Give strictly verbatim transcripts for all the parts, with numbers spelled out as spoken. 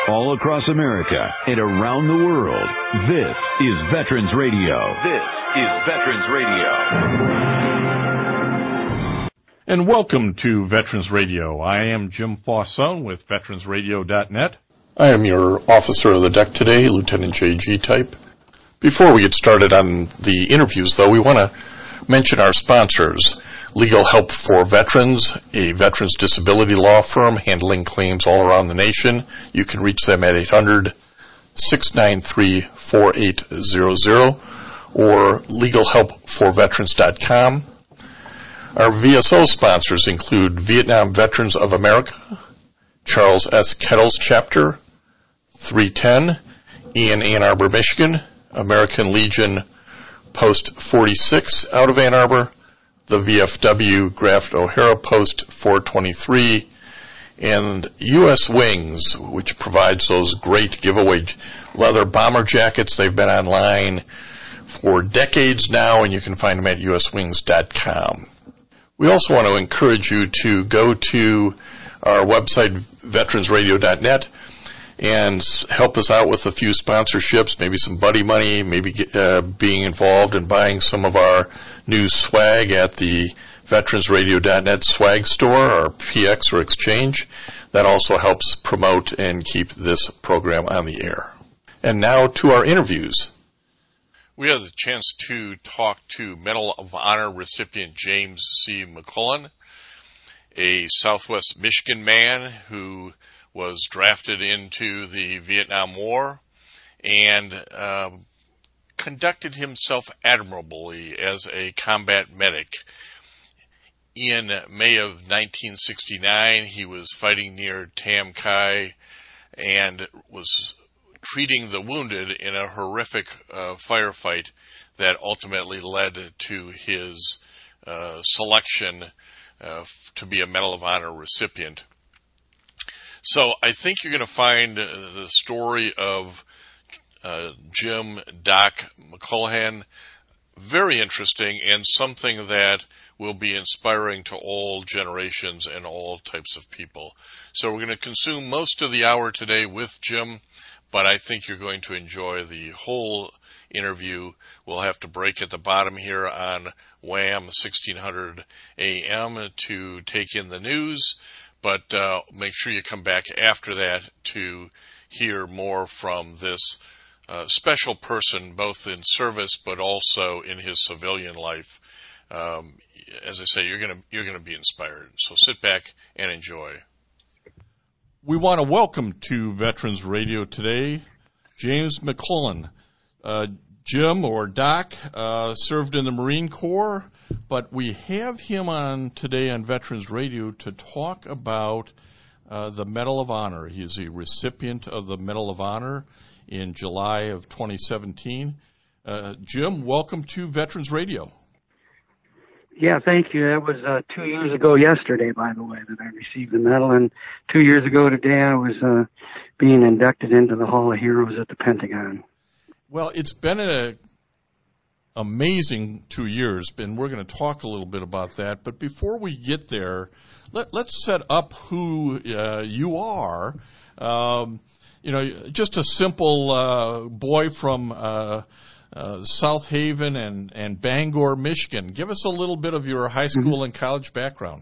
all across America and around the world. This is Veterans Radio. This is Veterans Radio. And welcome to Veterans Radio. I am Jim Fauson with veterans radio dot net. I am your officer of the deck today, Lieutenant J G Type. Before we get started on the interviews, though, we want to mention our sponsors. Legal Help for Veterans, a veterans disability law firm handling claims all around the nation. You can reach them at eight hundred, six nine three, four eight zero zero or legal help for veterans dot com. Our V S O sponsors include Vietnam Veterans of America, Charles S. Kettles Chapter, three ten in Ann Arbor, Michigan, American Legion Post forty-six out of Ann Arbor, the V F W Graft O'Hara Post four twenty-three, and U S Wings, which provides those great giveaway leather bomber jackets. They've been online for decades now, and you can find them at U S wings dot com. We also want to encourage you to go to our website, veterans radio dot net, and help us out with a few sponsorships, maybe some buddy money, maybe uh, being involved in buying some of our new swag at the veterans radio dot net swag store, or P X or Exchange. That also helps promote and keep this program on the air. And now to our interviews. We had the chance to talk to Medal of Honor recipient James C. McCullen, a Southwest Michigan man who was drafted into the Vietnam War and uh, conducted himself admirably as a combat medic. In May of nineteen sixty-nine, he was fighting near Tam Kai and was treating the wounded in a horrific uh, firefight that ultimately led to his uh, selection uh, to be a Medal of Honor recipient. So I think you're going to find uh, the story of uh, Jim Doc McCullen very interesting and something that will be inspiring to all generations and all types of people. So we're going to consume most of the hour today with Jim, but I think you're going to enjoy the whole interview. We'll have to break at the bottom here on W A M sixteen hundred A M to take in the news. But uh, make sure you come back after that to hear more from this uh, special person, both in service but also in his civilian life. Um, as I say, you're gonna you're gonna be inspired. So sit back and enjoy. We want to welcome to Veterans Radio today James McCullen. Uh, Jim, or Doc, uh, served in the Marine Corps, but we have him on today on Veterans Radio to talk about uh, the Medal of Honor. He is a recipient of the Medal of Honor in July of twenty seventeen. Uh, Jim, welcome to Veterans Radio. Yeah, thank you. That was uh, two years ago yesterday, by the way, that I received the medal, and two years ago today I was uh, being inducted into the Hall of Heroes at the Pentagon. Well, it's been an amazing two years, and we're going to talk a little bit about that. But before we get there, let, let's set up who uh, you are. Um, you know, just a simple uh, boy from uh, uh, South Haven and, and Bangor, Michigan. Give us a little bit of your high school mm-hmm. and college background.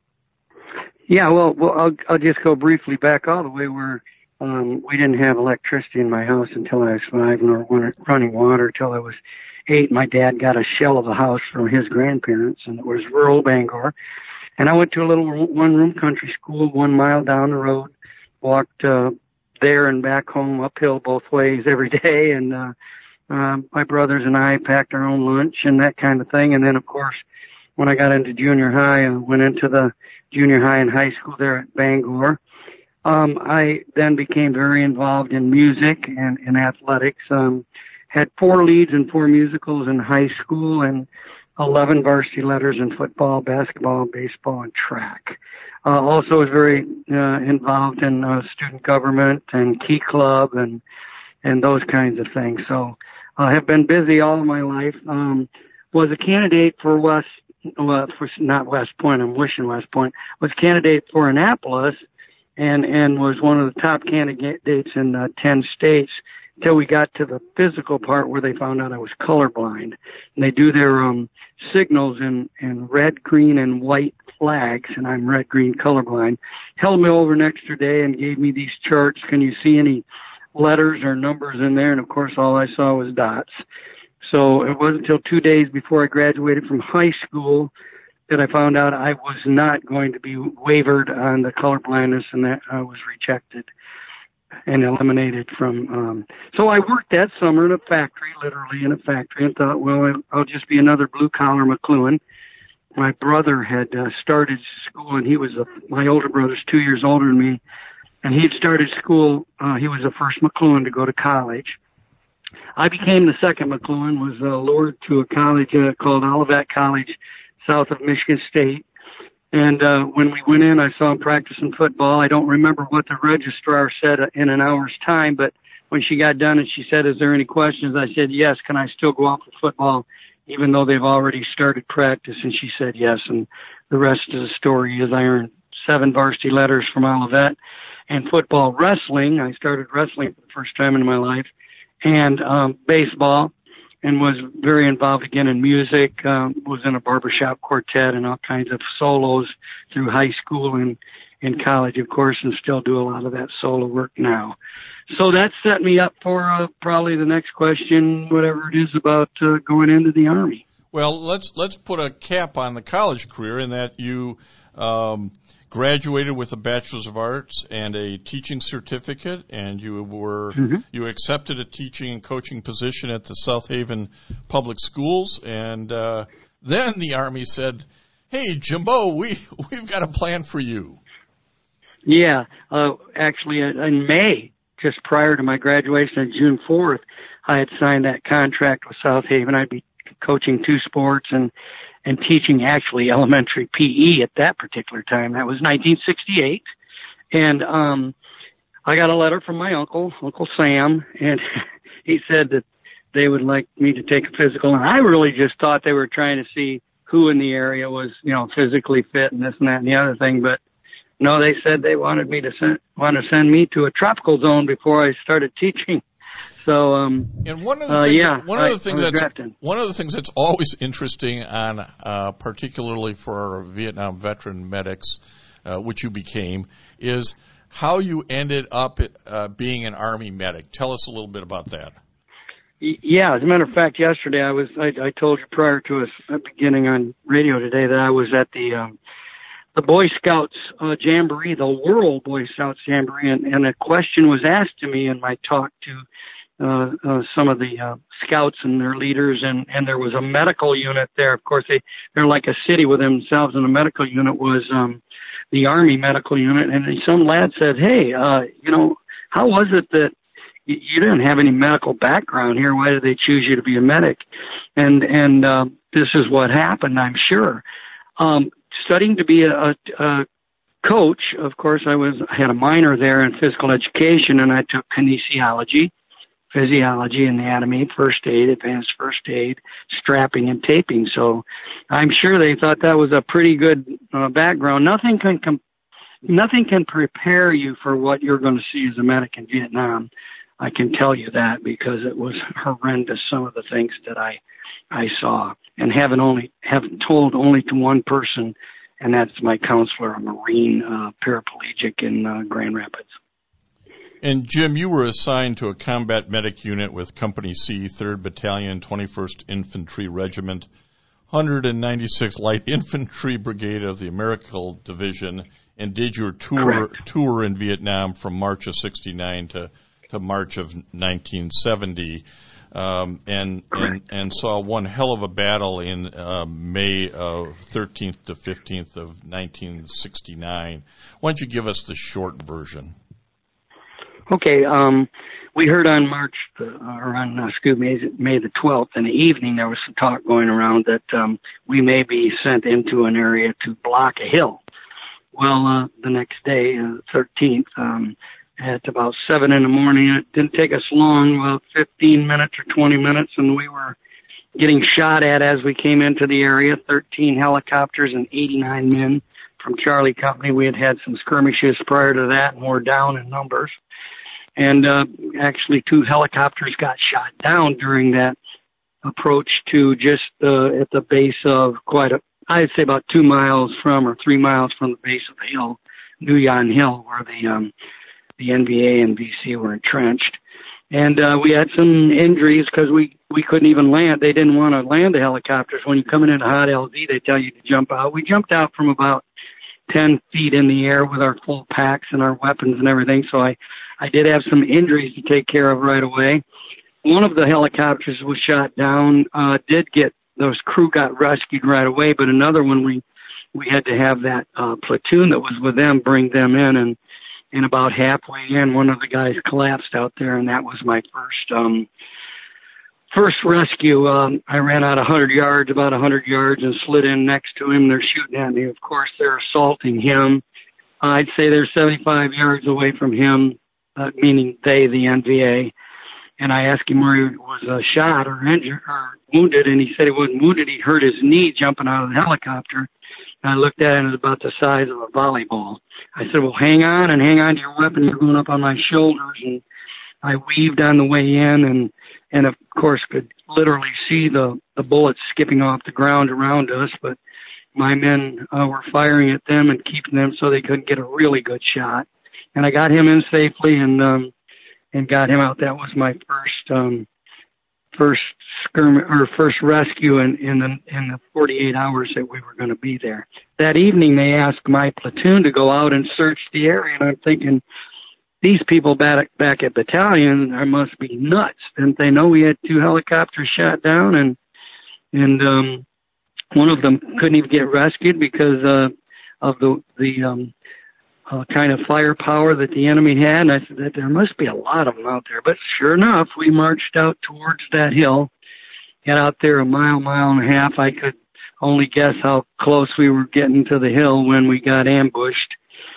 Yeah, well, well I'll, I'll just go briefly back all the way where Um, we didn't have electricity in my house until I was five, nor running water until I was eight. My dad got a shell of a house from his grandparents, and it was rural Bangor. And I went to a little one-room country school one mile down the road, walked uh, there and back home uphill both ways every day. And uh, uh, my brothers and I packed our own lunch and that kind of thing. And then, of course, when I got into junior high, I went into the junior high and high school there at Bangor. Um, I then became very involved in music and in athletics. Um, had four leads in four musicals in high school and eleven varsity letters in football, basketball, baseball, and track. Uh, also was very uh, involved in uh, student government and Key Club and and those kinds of things. So I uh, have been busy all of my life. Um, was a candidate for West, well, for not West Point. I'm wishing West Point. Was a candidate for Annapolis. and and was one of the top candidates in uh, ten states until we got to the physical part where they found out I was colorblind. And they do their um, signals in, in red, green, and white flags, and I'm red, green, colorblind. Held me over an extra day and gave me these charts. Can you see any letters or numbers in there? And, of course, all I saw was dots. So it wasn't until two days before I graduated from high school that I found out I was not going to be wavered on the colorblindness, and that I was rejected and eliminated from. Um, so I worked that summer in a factory, literally in a factory, and thought, well, I'll just be another blue-collar McLuhan. My brother had uh, started school, and he was a, my older brother's two years older than me, and he had started school. Uh, he was the first McLuhan to go to college. I became the second McLuhan, was uh, lured to a college uh, called Olivet College, south of Michigan State. And uh, when we went in, I saw him practicing football. I don't remember what the registrar said in an hour's time, but when she got done and she said, is there any questions? I said, yes, can I still go out for football, even though they've already started practice? And she said yes, and the rest of the story is I earned seven varsity letters from Olivet. And football wrestling, I started wrestling for the first time in my life, and um, baseball, and was very involved again in music, um, was in a barbershop quartet and all kinds of solos through high school and in college, of course, and still do a lot of that solo work now. So that set me up for uh, probably the next question, whatever it is, about uh, going into the Army. Well, let's let's put a cap on the college career in that you um, graduated with a Bachelor's of Arts and a teaching certificate, and you were mm-hmm. you accepted a teaching and coaching position at the South Haven Public Schools, and uh, then the Army said, "Hey, Jimbo, we we've got a plan for you." Yeah, uh, actually, in May, just prior to my graduation on June fourth, I had signed that contract with South Haven. I'd be coaching two sports and and teaching actually elementary P E at that particular time. That was nineteen sixty-eight. And um I got a letter from my uncle, Uncle Sam, and he said that they would like me to take a physical. And I really just thought they were trying to see who in the area was, you know, physically fit and this and that and the other thing. But no, they said they wanted me to send, want to send me to a tropical zone before I started teaching. So, um, and one of the uh, things, yeah, one of the I, things I that's drafted. one of the things that's always interesting on, uh, particularly for our Vietnam veteran medics, uh, which you became, is how you ended up uh, being an Army medic. Tell us a little bit about that. Yeah, as a matter of fact, yesterday I was I, I told you prior to us beginning on radio today that I was at the um, the Boy Scouts uh, Jamboree, the World Boy Scouts Jamboree, and, and a question was asked to me in my talk to uh, uh, some of the uh, scouts and their leaders, and, and there was a medical unit there. Of course, they, they're like a city with themselves, and the medical unit was um, the Army medical unit. And some lad said, hey, uh, you know, how was it that you, you didn't have any medical background here? Why did they choose you to be a medic? And, and uh, this is what happened, I'm sure. Um, studying to be a, a, a coach, of course, I was I had a minor there in physical education, and I took kinesiology, physiology, anatomy, first aid, advanced first aid, strapping, and taping. So I'm sure they thought that was a pretty good uh, background. Nothing can com- nothing can prepare you for what you're going to see as a medic in Vietnam. I can tell you that because it was horrendous, some of the things that I I saw, and haven't only haven't told only to one person, and that's my counselor, a Marine uh, paraplegic in uh, Grand Rapids. And Jim, you were assigned to a combat medic unit with Company C, third Battalion, twenty-first Infantry Regiment, one hundred ninety-sixth Light Infantry Brigade of the American Division, and did your tour Correct. tour in Vietnam from March of sixty-nine to, to March of nineteen seventy. Um, and, and and saw one hell of a battle in uh, May of thirteenth to fifteenth of nineteen sixty-nine. Why don't you give us the short version? Okay, um, we heard on March, the, or on, uh, excuse me, May the twelfth in the evening, there was some talk going around that um, we may be sent into an area to block a hill. Well, uh, the next day, uh, thirteenth, um, at about seven in the morning, it didn't take us long, about fifteen minutes or twenty minutes, and we were getting shot at as we came into the area, thirteen helicopters and eighty-nine men from Charlie Company. We had had some skirmishes prior to that, and we're down in numbers. And uh, actually, two helicopters got shot down during that approach to just uh, at the base of quite a, I'd say about two miles from or three miles from the base of the hill, Nuyan Hill, where the um, the N V A and V C were entrenched. And uh, we had some injuries because we, we couldn't even land. They didn't want to land the helicopters. When you're coming into hot L Z, they tell you to jump out. We jumped out from about ten feet in the air with our full packs and our weapons and everything. So I, I did have some injuries to take care of right away. One of the helicopters was shot down, uh, did get, those crew got rescued right away, but another one we, we had to have that uh, platoon that was with them bring them in, and And about halfway in, one of the guys collapsed out there, and that was my first um, first rescue. Um, I ran out one hundred yards, about one hundred yards, and slid in next to him. They're shooting at me. Of course, they're assaulting him. I'd say they're seventy-five yards away from him, uh, meaning they, the N V A. And I asked him where he was uh, shot or injured or wounded, and he said he wasn't wounded. He hurt his knee jumping out of the helicopter. And I looked at it, and it was about the size of a volleyball. I said, well, hang on and hang on to your weapon. You're going up on my shoulders. And I weaved on the way in and, and of course, could literally see the, the bullets skipping off the ground around us. But my men uh, were firing at them and keeping them so they couldn't get a really good shot. And I got him in safely and um, and got him out. That was my first um, first skirmish or first rescue in, in the in the forty-eight hours that we were going to be there. That evening, they asked my platoon to go out and search the area, and I'm thinking, these people back back at battalion I must be nuts. Didn't they know we had two helicopters shot down, and and um, one of them couldn't even get rescued because uh, of the the um, uh, kind of firepower that the enemy had. And I said that there must be a lot of them out there. But sure enough, we marched out towards that hill. Got out there a mile, mile and a half. I could only guess how close we were getting to the hill when we got ambushed.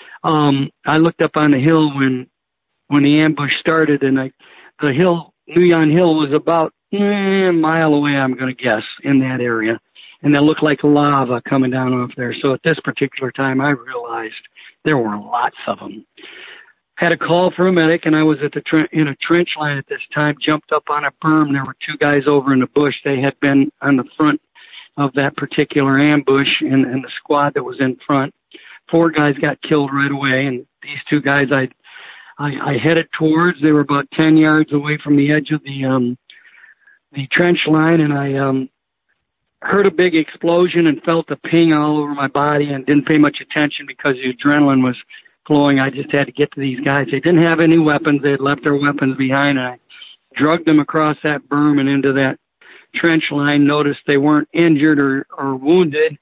Um, I looked up on the hill when when the ambush started, and I, the hill, Nuyan Hill, was about eh, a mile away, I'm going to guess, in that area. And that looked like lava coming down off there. So at this particular time, I realized there were lots of them. Had a call for a medic, and I was at the tre- in a trench line at this time, jumped up on a berm. There were two guys over in the bush. They had been on the front of that particular ambush, and, and the squad that was in front. Four guys got killed right away, and these two guys I, I, I headed towards. They were about ten yards away from the edge of the um, the trench line, and I um, heard a big explosion and felt a ping all over my body and didn't pay much attention because the adrenaline was flowing. I just had to get to these guys. They didn't have any weapons. They had left their weapons behind, and I drugged them across that berm and into that trench line. Noticed they weren't injured or, or wounded.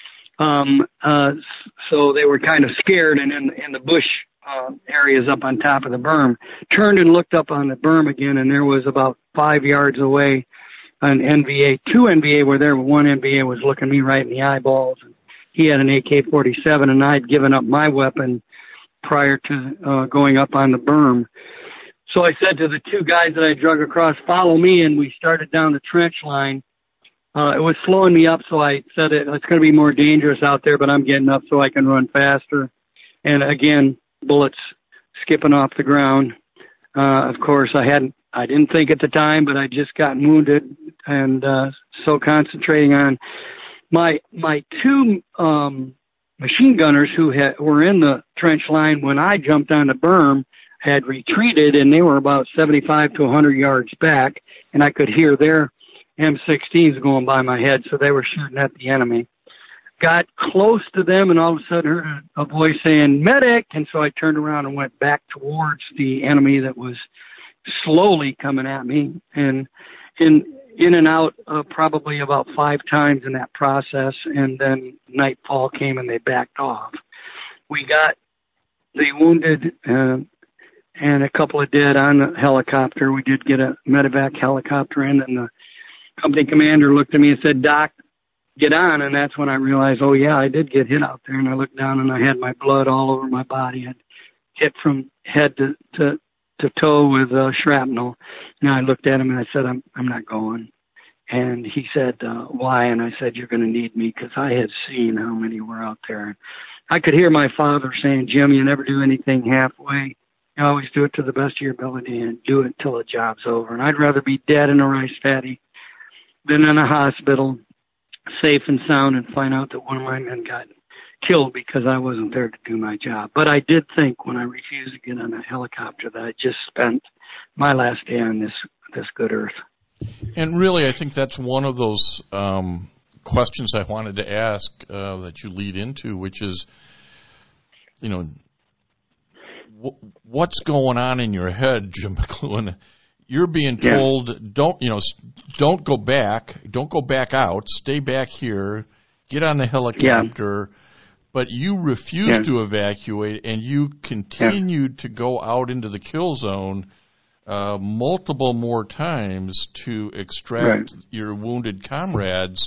Um, uh, so they were kind of scared and in, in the bush, uh, areas up on top of the berm. Turned and looked up on the berm again, and there was about five yards away an N V A. Two N V A were there, but one N V A was looking me right in the eyeballs. And he had an A K forty-seven, and I'd given up my weapon prior to uh, going up on the berm. So I said to the two guys that I drug across, follow me, and we started down the trench line. Uh, it was slowing me up, so I said it, it's going to be more dangerous out there, but I'm getting up so I can run faster. And again, bullets skipping off the ground. Uh, of course, I hadn't, I didn't think at the time, but I just gotten wounded, and uh, so concentrating on my my two um, machine gunners who had, were in the trench line when I jumped on the berm had retreated, and they were about seventy-five to one hundred yards back, and I could hear their M sixteens going by my head, so they were shooting at the enemy. Got close to them, and all of a sudden heard a voice saying, medic! And so I turned around and went back towards the enemy that was slowly coming at me, and in in and out uh, probably about five times in that process, and then nightfall came and they backed off. We got the wounded uh, and a couple of dead on the helicopter. We did get a medevac helicopter in, and the company commander looked at me and said, Doc, get on. And that's when I realized, oh, yeah, I did get hit out there. And I looked down, and I had my blood all over my body. I'd hit from head to, to, to toe with uh, shrapnel. And I looked at him, and I said, I'm I'm not going. And he said, uh, why? And I said, you're going to need me, because I had seen how many were out there. I could hear my father saying, Jim, you never do anything halfway. You always do it to the best of your ability and do it till the job's over. And I'd rather be dead in a rice paddy than in a hospital, safe and sound, and find out that one of my men got killed because I wasn't there to do my job. But I did think when I refused to get on a helicopter that I just spent my last day on this, this good earth. And really, I think that's one of those um, questions I wanted to ask uh, that you lead into, which is, you know, w- what's going on in your head, Jim McCloughan? You're being told, yeah. don't, you know, don't go back, don't go back out, stay back here, get on the helicopter, yeah. but you refused yeah. to evacuate, and you continued yeah. to go out into the kill zone Uh, multiple more times to extract right. your wounded comrades.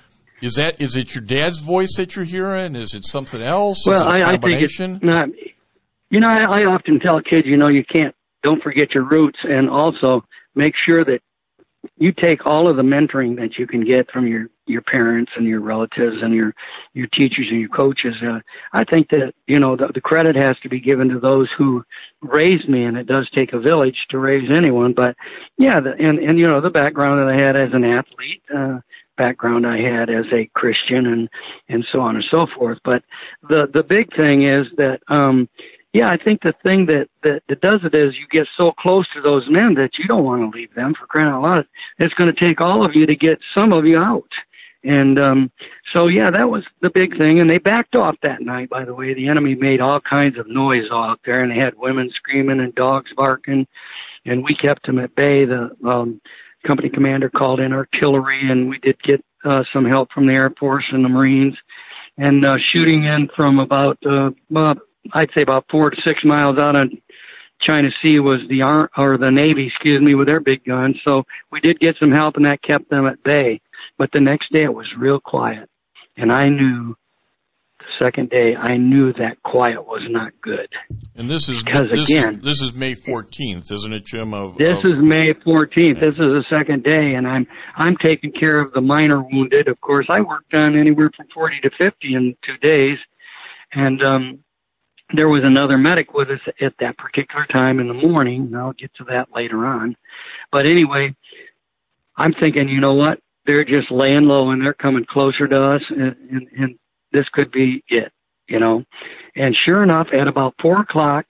Is that is it your dad's voice that you're hearing? Is it something else? Well, is it a I, I think it's not. You know, I, I often tell kids, you know, you can't. Don't forget your roots, and also make sure that you take all of the mentoring that you can get from your your parents and your relatives and your your teachers and your coaches. Uh, I think that, you know, the, the credit has to be given to those who raised me, and it does take a village to raise anyone. But yeah, the, and and you know, the background that I had as an athlete, uh, background I had as a Christian, and and so on and so forth. But the the big thing is that. Um, Yeah, I think the thing that, that, that does it is you get so close to those men that you don't want to leave them, for crying out loud. It's going to take all of you to get some of you out. And um, so, yeah, that was the big thing. And they backed off that night, by the way. The enemy made all kinds of noise out there, and they had women screaming and dogs barking. And we kept them at bay. The um, company commander called in artillery, and we did get uh, some help from the Air Force and the Marines. And uh, shooting in from about uh, about I'd say about four to six miles out on China Sea was the Ar- or the Navy, excuse me, with their big guns. So we did get some help, and that kept them at bay. But the next day it was real quiet, and I knew the second day I knew that quiet was not good. And this is because this again, is, this is May fourteenth, isn't it, Jim? Of this of, is May fourteenth. This is the second day, and I'm I'm taking care of the minor wounded. Of course, I worked on anywhere from forty to fifty in two days, and um. There was another medic with us at that particular time in the morning, and I'll get to that later on. But anyway, I'm thinking, you know what? They're just laying low, and they're coming closer to us, and, and, and this could be it, you know. And sure enough, at about four o'clock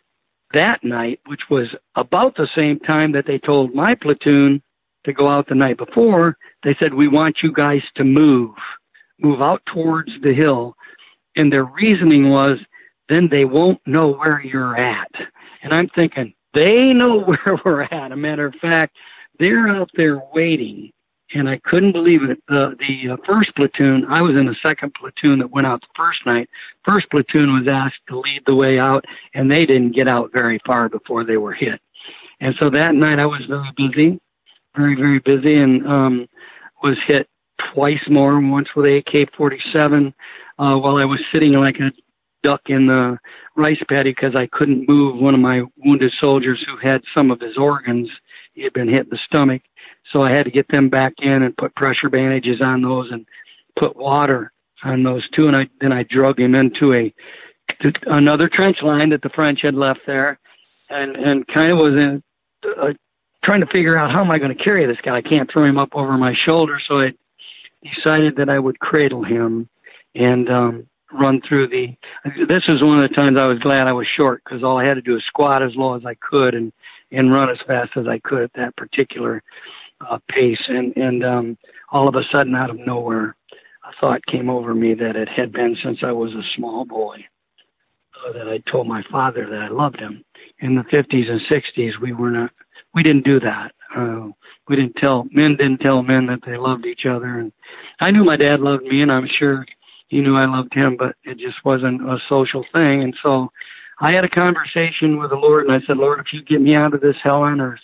that night, which was about the same time that they told my platoon to go out the night before, they said, we want you guys to move, move out towards the hill. And their reasoning was, then they won't know where you're at. And I'm thinking, they know where we're at. A matter of fact, they're out there waiting. And I couldn't believe it. The, the uh, first platoon, I was in the second platoon that went out the first night. First platoon was asked to lead the way out, and they didn't get out very far before they were hit. And so that night I was very busy, very, very busy, and um, was hit twice more, once with A K forty-seven, uh, while I was sitting like a duck in the rice paddy because I couldn't move one of my wounded soldiers who had some of his organs. He had been hit in the stomach. So I had to get them back in and put pressure bandages on those and put water on those two. And I, then I drug him into a, to another trench line that the French had left there, and, and kind of was in, uh, trying to figure out how am I going to carry this guy. I can't throw him up over my shoulder. So I decided that I would cradle him and, um, run through the, this is one of the times I was glad I was short, because all I had to do was squat as low as I could and, and run as fast as I could at that particular uh, pace. And, and um, all of a sudden, out of nowhere, a thought came over me that it had been since I was a small boy, uh, that I told my father that I loved him. In the fifties and sixties, we were not, we didn't do that. Uh, we didn't tell, men didn't tell men that they loved each other. And I knew my dad loved me, and I'm sure he knew I loved him, but it just wasn't a social thing. And so I had a conversation with the Lord, and I said, Lord, if you get me out of this hell on earth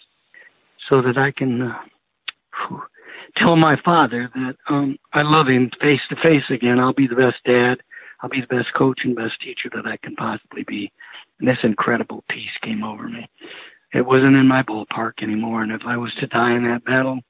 so that I can uh, whew, tell my father that um, I love him face to face again, I'll be the best dad, I'll be the best coach and best teacher that I can possibly be. And this incredible peace came over me. It wasn't in my ballpark anymore, and if I was to die in that battle,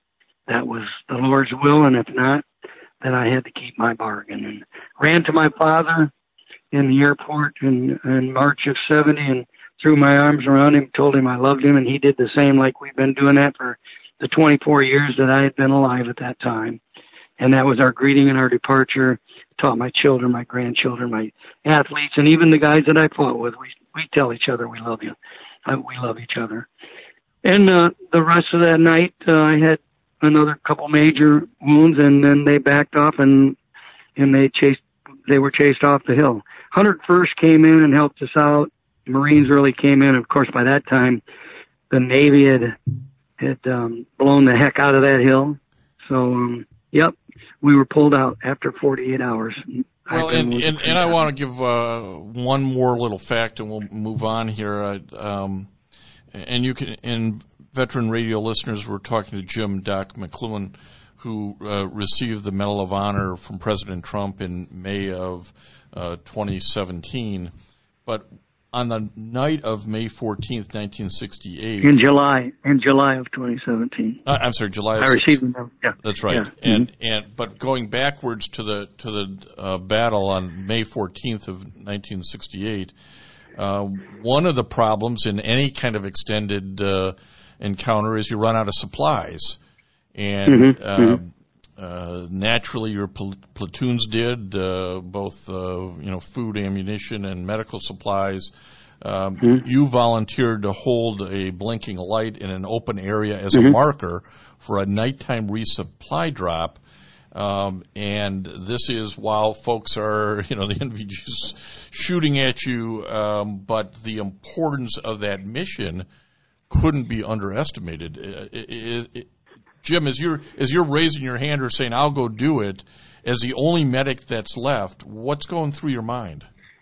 that was the Lord's will, and if not, then I had to keep my bargain. And ran to my father in the airport in, in March of seventy and threw my arms around him, told him I loved him, and he did the same, like we've been doing that for the twenty-four years that I had been alive at that time. And that was our greeting and our departure. Taught my children, my grandchildren, my athletes, and even the guys that I fought with. We we tell each other we love you. Uh, we love each other. And uh, the rest of that night, uh, I had another couple major wounds, and then they backed off and and they chased. They were chased off the hill. one hundred first came in and helped us out. Marines really came in. Of course, by that time, the Navy had had um, blown the heck out of that hill. So, um, yep, we were pulled out after forty-eight hours. Well, and, and, and I want to give uh, one more little fact, and we'll move on here. I, um, and you can, and veteran radio listeners, we're talking to Jim Doc McCloughan, who uh, received the Medal of Honor from President Trump in May of uh, twenty seventeen. But on the night of May fourteenth, nineteen sixty-eight. In July, in July of twenty seventeen. Uh, I'm sorry, July. Of I received them. Yeah, that's right. Yeah. And Mm-hmm. and but going backwards to the to the uh, battle on May fourteenth of nineteen sixty-eight, uh, one of the problems in any kind of extended uh, encounter is you run out of supplies, and Mm-hmm. uh, Mm-hmm. Uh, naturally, your pl- platoons did uh, both, uh, you know, food, ammunition, and medical supplies. Um, mm-hmm. You volunteered to hold a blinking light in an open area as mm-hmm. a marker for a nighttime resupply drop. Um, and this is while folks are, you know, the N V G's shooting at you, um, but the importance of that mission couldn't be underestimated. It, it, it, Jim, as you're as you're raising your hand or saying, "I'll go do it," as the only medic that's left, what's going through your mind?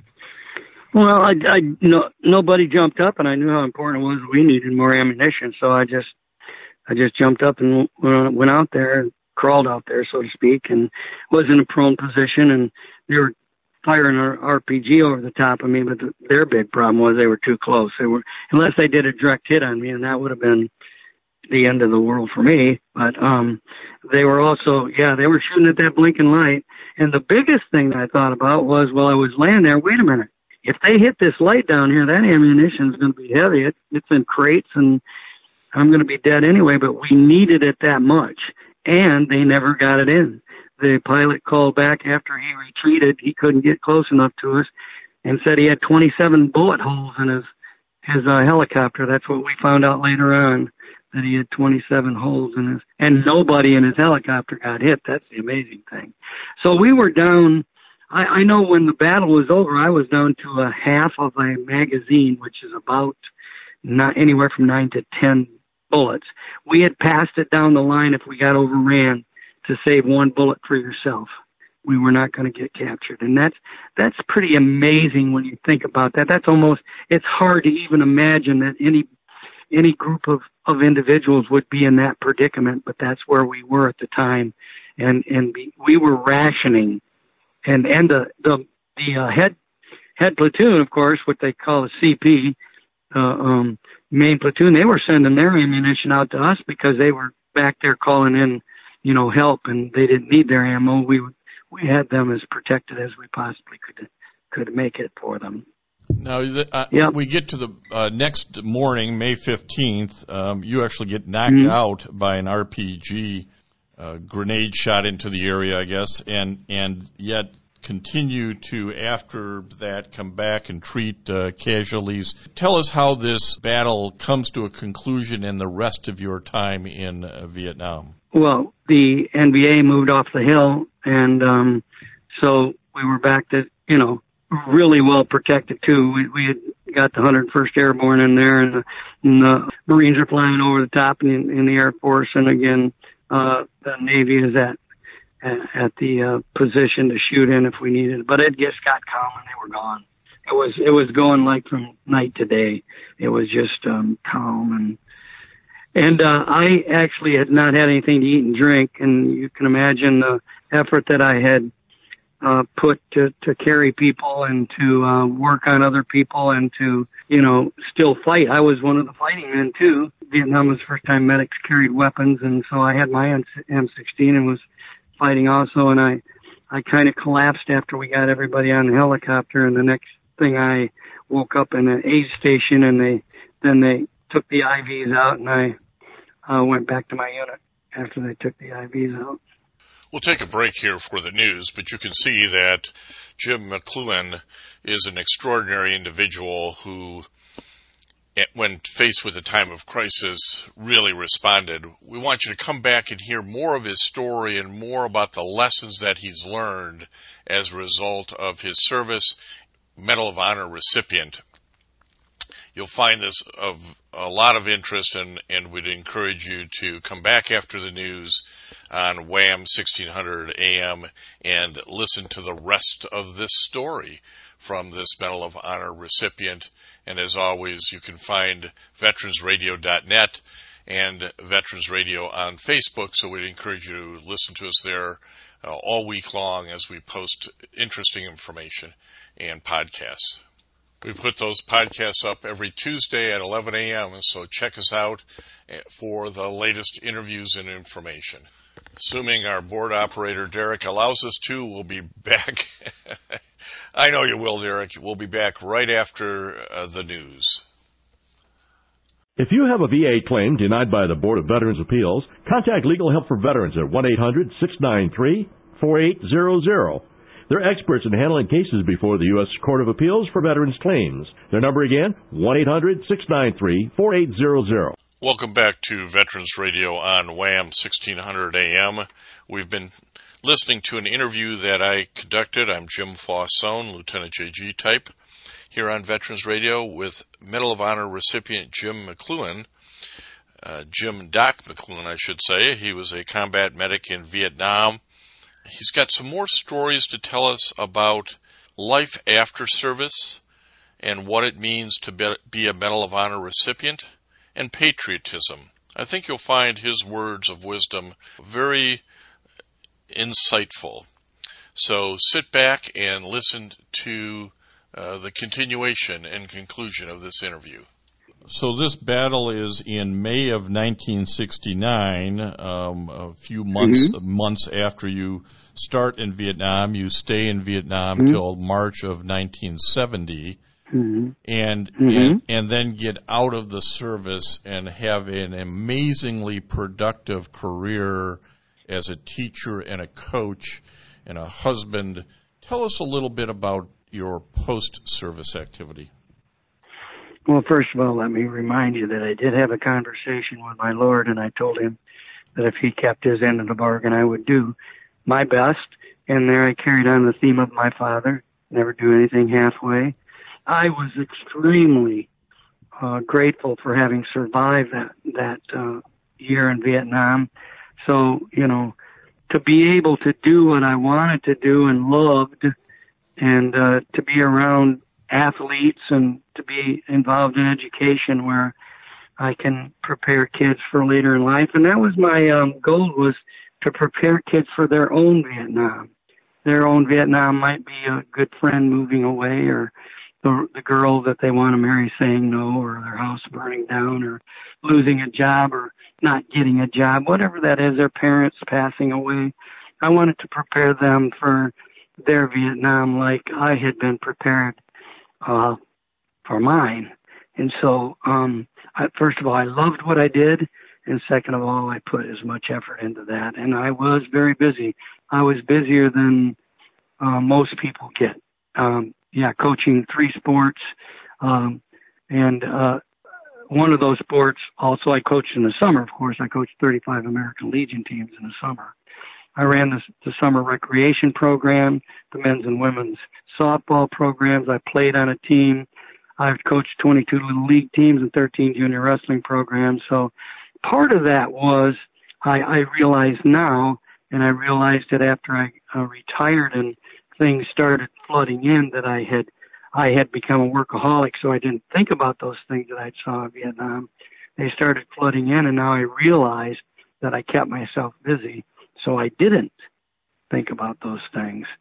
Well, I, I no, nobody jumped up, and I knew how important it was. We needed more ammunition, so I just, I just jumped up and went out there, and crawled out there, so to speak, and was in a prone position. And they were firing an R P G over the top of me, but the, their big problem was they were too close. They were, unless they did a direct hit on me, and that would have been the end of the world for me. But um they were also, yeah, they were shooting at that blinking light. And the biggest thing I thought about was, while I was laying there, wait a minute, if they hit this light down here, that ammunition is going to be heavy. It, it's in crates, and I'm going to be dead anyway. But we needed it that much, and they never got it in. The pilot called back after he retreated. He couldn't get close enough to us, and said he had twenty-seven bullet holes in his his uh, helicopter. That's what we found out later on, that he had twenty-seven holes in his, and nobody in his helicopter got hit. That's the amazing thing. So we were down, I, I know when the battle was over, I was down to a half of a magazine, which is about not anywhere from nine to ten bullets. We had passed it down the line if we got overran to save one bullet for yourself. We were not going to get captured. And that's, that's pretty amazing when you think about that. That's almost, it's hard to even imagine that any any group of, of individuals would be in that predicament, but that's where we were at the time. And, and be, we were rationing, and, and the, the, the, uh, head, head platoon, of course, what they call a C P, uh, um, main platoon, they were sending their ammunition out to us because they were back there calling in, you know, help, and they didn't need their ammo. We, we had them as protected as we possibly could, could make it for them. Now, uh, yep. we get to the uh, next morning, May fifteenth. Um, you actually get knocked mm-hmm. out by an R P G uh, grenade shot into the area, I guess, and and yet continue to, after that, come back and treat uh, casualties. Tell us how this battle comes to a conclusion in the rest of your time in uh, Vietnam. Well, the N B A moved off the hill, and um, so we were back to, you know, really well protected too. We, we had got the one hundred first Airborne in there, and the, and the Marines are flying over the top in, in the Air Force, and again, uh, the Navy is at at the uh, position to shoot in if we needed it. But it just got calm, and they were gone. It was it was going like from night to day. It was just um, calm, and and uh, I actually had not had anything to eat and drink, and you can imagine the effort that I had uh, put to, to carry people and to uh, work on other people and to, you know, still fight. I was one of the fighting men, too. Vietnam was the first time medics carried weapons, and so I had my M sixteen and was fighting also, and I, I kind of collapsed after we got everybody on the helicopter, and the next thing I woke up in an aid station, and they then they took the I Vs out, and I uh, went back to my unit after they took the I Vs out. We'll take a break here for the news, but you can see that Jim McClellan is an extraordinary individual who, when faced with a time of crisis, really responded. We want you to come back and hear more of his story and more about the lessons that he's learned as a result of his service. Medal of Honor recipient. You'll find this of a lot of interest, and, and we'd encourage you to come back after the news on Wham sixteen hundred A M and listen to the rest of this story from this Medal of Honor recipient. And as always, you can find veterans radio dot net and Veterans Radio on Facebook, so we'd encourage you to listen to us there uh, all week long as we post interesting information and podcasts. We put those podcasts up every Tuesday at eleven A M, so check us out for the latest interviews and information. Assuming our board operator, Derek, allows us to, we'll be back. I know you will, Derek. We'll be back right after uh, the news. If you have a V A claim denied by the Board of Veterans' Appeals, contact Legal Help for Veterans at one eight hundred six nine three four eight zero zero. They're experts in handling cases before the U S Court of Appeals for Veterans Claims. Their number again, one eight hundred six nine three four eight zero zero. Welcome back to Veterans Radio on Wham sixteen hundred A M. We've been listening to an interview that I conducted. I'm Jim Fossone, Lieutenant J G type, here on Veterans Radio with Medal of Honor recipient Jim McClellan. Uh, Jim Doc McClellan, I should say. He was a combat medic in Vietnam. He's got some more stories to tell us about life after service and what it means to be a Medal of Honor recipient, and patriotism. I think you'll find his words of wisdom very insightful. So sit back and listen to uh, the continuation and conclusion of this interview. So this battle is in May of nineteen sixty-nine, um, a few months mm-hmm. months after you start in Vietnam. You stay in Vietnam mm-hmm. till March of nineteen seventy, mm-hmm. and, mm-hmm. and and then get out of the service and have an amazingly productive career as a teacher and a coach and a husband. Tell us a little bit about your post-service activity. Well, first of all, let me remind you that I did have a conversation with my Lord, and I told him that if he kept his end of the bargain, I would do my best. And there I carried on the theme of my father, never do anything halfway. I was extremely uh, grateful for having survived that, that uh, year in Vietnam. So, you know, to be able to do what I wanted to do and loved, and uh, to be around athletes and to be involved in education where I can prepare kids for later in life. And that was my um, goal, was to prepare kids for their own Vietnam. Their own Vietnam might be a good friend moving away, or the, the girl that they want to marry saying no, or their house burning down, or losing a job, or not getting a job, whatever that is, their parents passing away. I wanted to prepare them for their Vietnam like I had been prepared uh, for mine. And so, um, I, first of all, I loved what I did. And second of all, I put as much effort into that. And I was very busy. I was busier than uh, most people get. Um, yeah, coaching three sports. Um, and uh, one of those sports, also I coached in the summer, of course. I coached thirty-five American Legion teams in the summer. I ran the, the summer recreation program, the men's and women's softball programs. I played on a team. I've coached twenty-two little league teams and thirteen junior wrestling programs. So part of that was, I, I realize now, and I realized it after I uh, retired and things started flooding in, that I had I had become a workaholic, so I didn't think about those things that I saw in Vietnam. They started flooding in, and now I realized that I kept myself busy, so I didn't think about those things.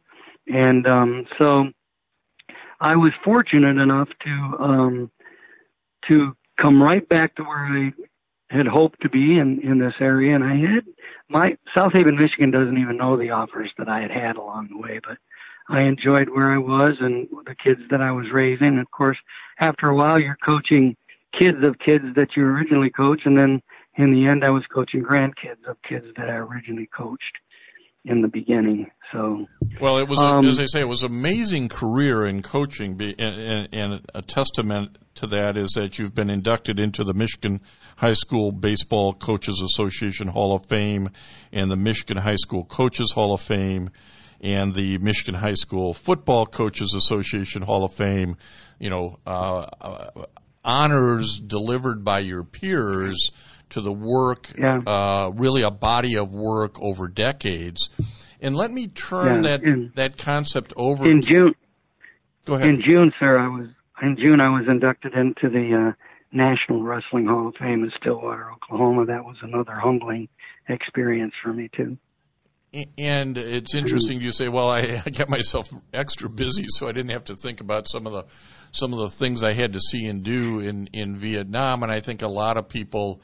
And um, so I was fortunate enough to um, to come right back to where I had hoped to be in, in this area. And I had my South Haven, Michigan doesn't even know the offers that I had had along the way, but I enjoyed where I was and the kids that I was raising. And of course, after a while, you're coaching kids of kids that you originally coached, and then in the end, I was coaching grandkids of kids that I originally coached in the beginning. So, well, it was, um, a, as I say, it was an amazing career in coaching, and, and, and a testament to that is that you've been inducted into the Michigan High School Baseball Coaches Association Hall of Fame and the Michigan High School Coaches Hall of Fame and the Michigan High School Football Coaches Association Hall of Fame. You know, uh, uh, honors delivered by your peers to the work, yeah. uh, really a body of work over decades. And let me turn yeah. that in, that concept over. In to, June, go ahead. In June, sir, I was in June. I was inducted into the uh, National Wrestling Hall of Fame in Stillwater, Oklahoma. That was another humbling experience for me too. And it's interesting you say, well, I, I got myself extra busy, so I didn't have to think about some of the some of the things I had to see and do in, in Vietnam. And I think a lot of people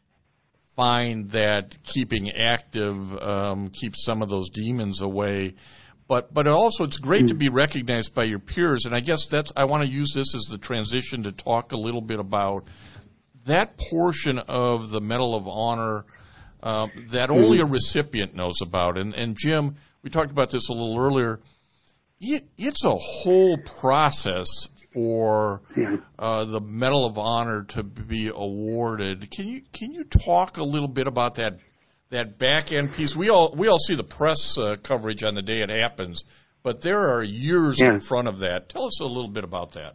find that keeping active um, keeps some of those demons away. But but also it's great to be recognized by your peers. And I guess that's I want to use this as the transition to talk a little bit about that portion of the Medal of Honor Uh, that only a recipient knows about. And, and Jim, we talked about this a little earlier. It, it's a whole process for uh, the Medal of Honor to be awarded. Can you can you talk a little bit about that that back end piece? We all we all see the press uh, coverage on the day it happens, but there are years yeah. in front of that. Tell us a little bit about that.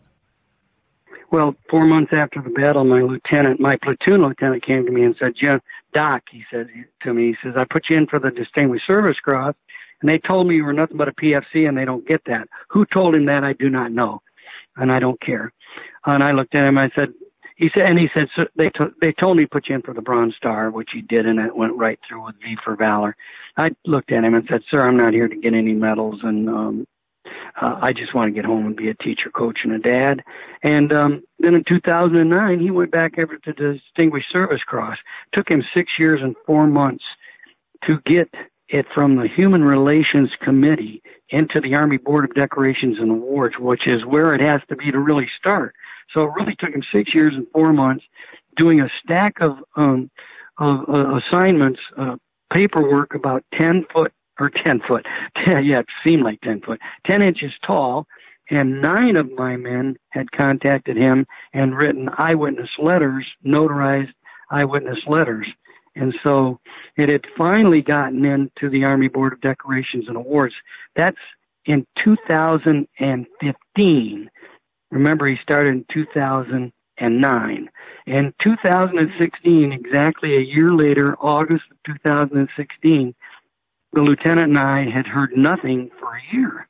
Well, four months after the battle, my lieutenant, my platoon lieutenant came to me and said, Jim, Doc, he said to me, he says, I put you in for the Distinguished Service Cross, and they told me you were nothing but a P F C, and they don't get that. Who told him that? I do not know, and I don't care. And I looked at him, I said, he said, and he said, so they, to, they told me to put you in for the Bronze Star, which he did, and it went right through with V for Valor. I looked at him and said, sir, I'm not here to get any medals, and um Uh, I just want to get home and be a teacher, coach, and a dad. And um, then in two thousand nine, he went back over to the Distinguished Service Cross. Took him six years and four months to get it from the Human Relations Committee into the Army Board of Decorations and Awards, which is where it has to be to really start. So it really took him six years and four months doing a stack of, um, of uh, assignments, uh, paperwork about ten foot or ten foot, yeah, it seemed like ten foot, ten inches tall, and nine of my men had contacted him and written eyewitness letters, notarized eyewitness letters. And so it had finally gotten into the Army Board of Decorations and Awards. That's in two thousand fifteen. Remember, he started in two thousand nine. In two thousand sixteen, exactly a year later, August of two thousand sixteen, the lieutenant and I had heard nothing for a year.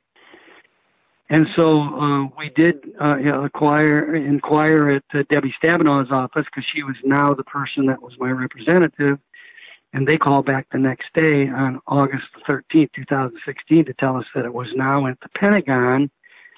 And so uh, we did uh, acquire, inquire at uh, Debbie Stabenow's office, because she was now the person that was my representative. And they called back the next day on August thirteenth, twenty sixteen, to tell us that it was now at the Pentagon.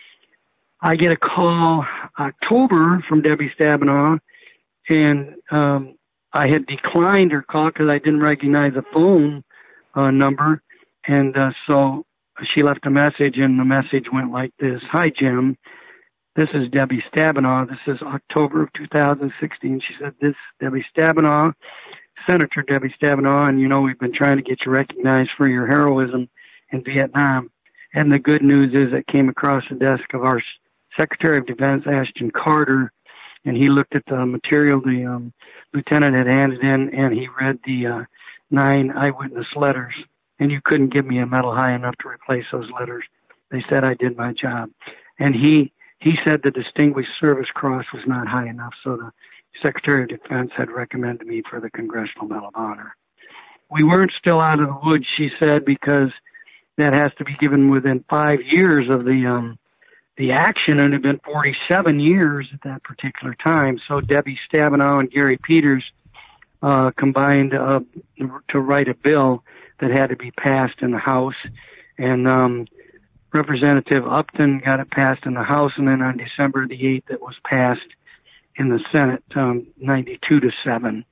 I get a call October from Debbie Stabenow, and um, I had declined her call because I didn't recognize the phone Uh, number, and uh, so she left a message, and the message went like this: Hi, Jim, this is Debbie Stabenow. This is October of two thousand sixteen. She said, this Debbie Stabenow, Senator Debbie Stabenow, and you know we've been trying to get you recognized for your heroism in Vietnam. And the good news is it came across the desk of our Secretary of Defense, Ashton Carter, and he looked at the material the um, lieutenant had handed in, and he read the uh, nine eyewitness letters, and you couldn't give me a medal high enough to replace those letters. They said I did my job. And he he said the Distinguished Service Cross was not high enough, so the Secretary of Defense had recommended me for the Congressional Medal of Honor. We weren't still out of the woods, she said, because that has to be given within five years of the um, the action, and it had been forty-seven years at that particular time. So Debbie Stabenow and Gary Peters Uh, combined uh, to write a bill that had to be passed in the House, and um, Representative Upton got it passed in the House, and then on December the eighth, it was passed in the Senate, um, ninety-two to seven.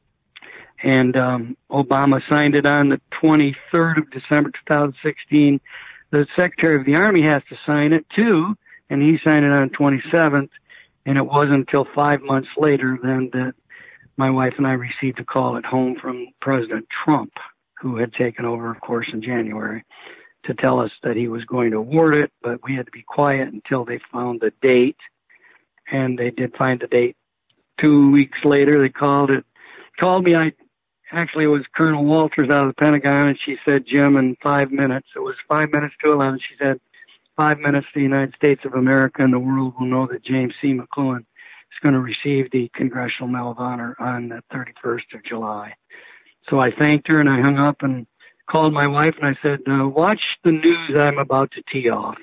And um, Obama signed it on the twenty-third of December two thousand sixteen. The Secretary of the Army has to sign it too, and he signed it on the twenty-seventh. And it wasn't until five months later then that my wife and I received a call at home from President Trump, who had taken over, of course, in January, to tell us that he was going to award it, but we had to be quiet until they found the date. And they did find the date. Two weeks later, they called it, called me. I actually, it was Colonel Walters out of the Pentagon, and she said, Jim, in five minutes, it was five minutes to eleven, she said, five minutes, the United States of America and the world will know that James C. McClellan is going to receive the Congressional Medal of Honor on the thirty-first of July. So I thanked her, and I hung up and called my wife, and I said, uh, watch the news I'm about to tee off.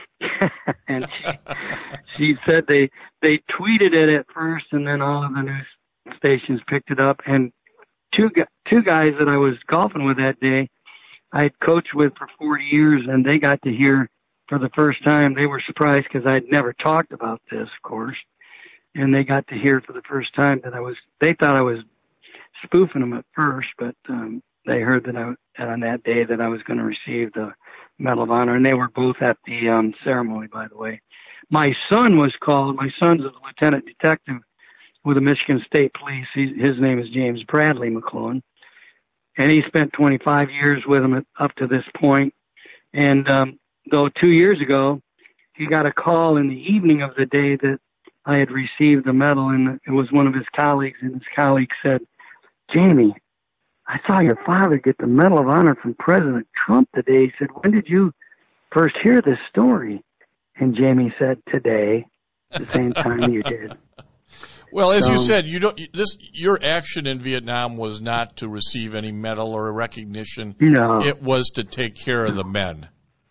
And she, she said they they tweeted it at first, and then all of the news stations picked it up. And two two guys that I was golfing with that day, I had coached with for forty years, and they got to hear for the first time. They were surprised because I'd never talked about this, of course, and they got to hear for the first time that I was. They thought I was spoofing them at first, but um, they heard that I on that day that I was going to receive the Medal of Honor, and they were both at the um, ceremony, by the way. My son was called. My son's a lieutenant detective with the Michigan State Police. He, his name is James Bradley McClellan, and he spent twenty-five years with him at, up to this point. And um, though two years ago, he got a call in the evening of the day that I had received the medal, and it was one of his colleagues, and his colleague said, Jamie, I saw your father get the Medal of Honor from President Trump today. He said, when did you first hear this story? And Jamie said, today, the same time you did. Well, as so, you said, you don't. This your action in Vietnam was not to receive any medal or recognition. No, it was to take care of the men.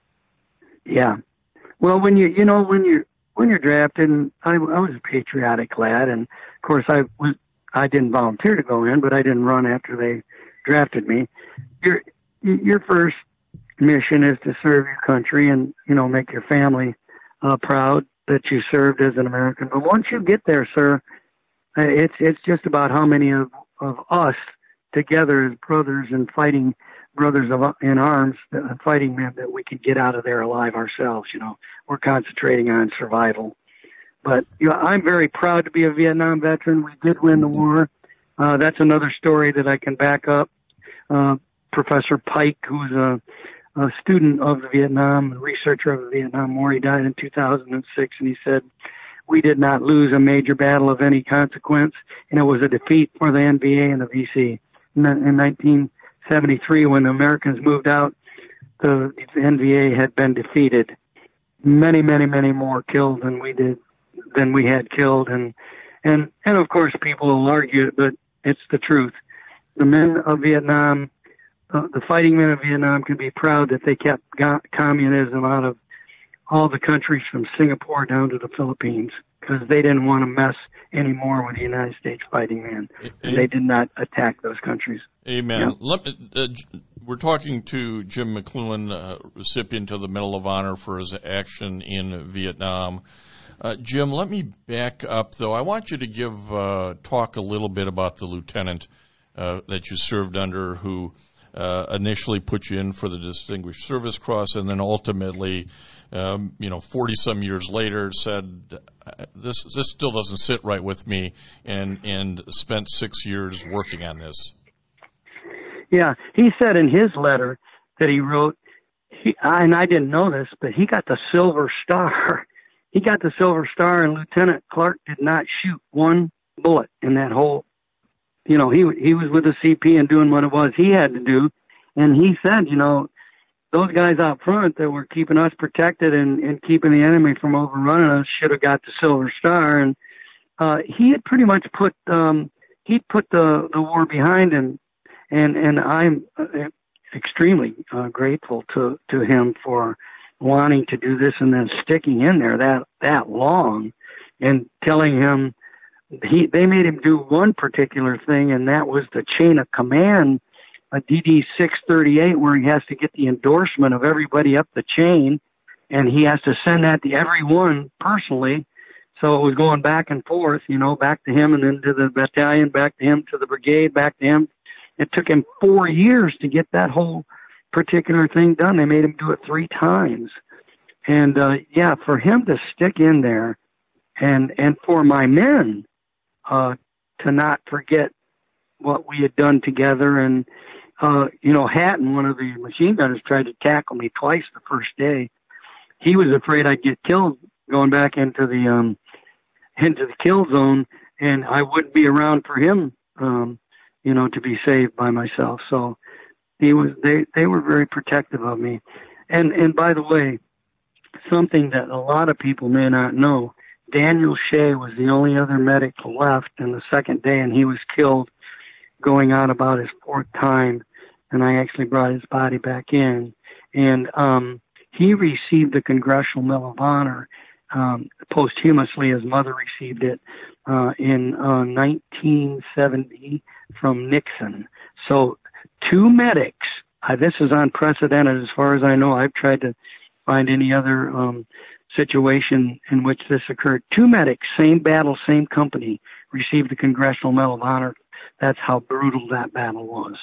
Yeah. Well, when you you know when you when you're drafted, and I, I was a patriotic lad, and of course I was I didn't volunteer to go in, but I didn't run after they drafted me. Your your first mission is to serve your country and, you know, make your family uh, proud that you served as an American. But once you get there, sir, it's it's just about how many of, of us together as brothers and fighting brothers of, in arms, uh, fighting men, that we can get out of there alive ourselves. You know, we're concentrating on survival. But you know, I'm very proud to be a Vietnam veteran. We did win the war. Uh, that's another story that I can back up. Uh, Professor Pike, who's a, a student of the Vietnam, a researcher of the Vietnam War, he died in two thousand six, and he said, we did not lose a major battle of any consequence, and it was a defeat for the N B A and the V C. In, in nineteen seventy-three, when the Americans moved out, the N B A had been defeated. Many, many, many more killed than we did, than we had killed, and and and of course people will argue it, but it's the truth. The men of Vietnam, uh, the fighting men of Vietnam, can be proud that they kept go- communism out of all the countries from Singapore down to the Philippines, because they didn't want to mess anymore with the United States fighting men, and they did not attack those countries. Amen. Yep. Let, uh, we're talking to Jim McClellan, uh, recipient of the Medal of Honor for his action in Vietnam. Uh, Jim, let me back up, though. I want you to give uh, talk a little bit about the lieutenant uh, that you served under, who uh, initially put you in for the Distinguished Service Cross, and then ultimately, um, you know, forty-some years later, said, this this still doesn't sit right with me, and and spent six years working on this. Yeah, he said in his letter that he wrote, he, and I didn't know this, but he got the Silver Star. He got the Silver Star, and Lieutenant Clark did not shoot one bullet in that whole, you know, he he was with the C P and doing what it was he had to do. And he said, you know, those guys out front that were keeping us protected and, and keeping the enemy from overrunning us should have got the Silver Star. And uh, he had pretty much put, um, he'd put the, the war behind him. And, and I'm extremely uh, grateful to, to him for wanting to do this and then sticking in there that, that long and telling him he, they made him do one particular thing, and that was the chain of command, a D D six thirty-eight, where he has to get the endorsement of everybody up the chain. and he has to send that to everyone personally. So it was going back and forth, you know, back to him and then to the battalion, back to him to the brigade, back to him. It took him four years to get that whole particular thing done. They made him do it three times. And, uh, yeah, for him to stick in there and, and for my men, uh, to not forget what we had done together. And, uh, you know, Hatton, one of the machine gunners, tried to tackle me twice the first day. He was afraid I'd get killed going back into the, um, into the kill zone, and I wouldn't be around for him, um, you know, to be saved by myself. So he was, they, they were very protective of me. And, and by the way, something that a lot of people may not know, Daniel Shea was the only other medic left in the second day, and he was killed going on about his fourth time. And I actually brought his body back in, and, um, he received the Congressional Medal of Honor, um, posthumously. His mother received it, uh, in, uh, nineteen seventy from Nixon. So two medics, uh, this is unprecedented as far as I know. I've tried to find any other, um, situation in which this occurred. Two medics, same battle, same company, received the Congressional Medal of Honor. That's how brutal that battle was.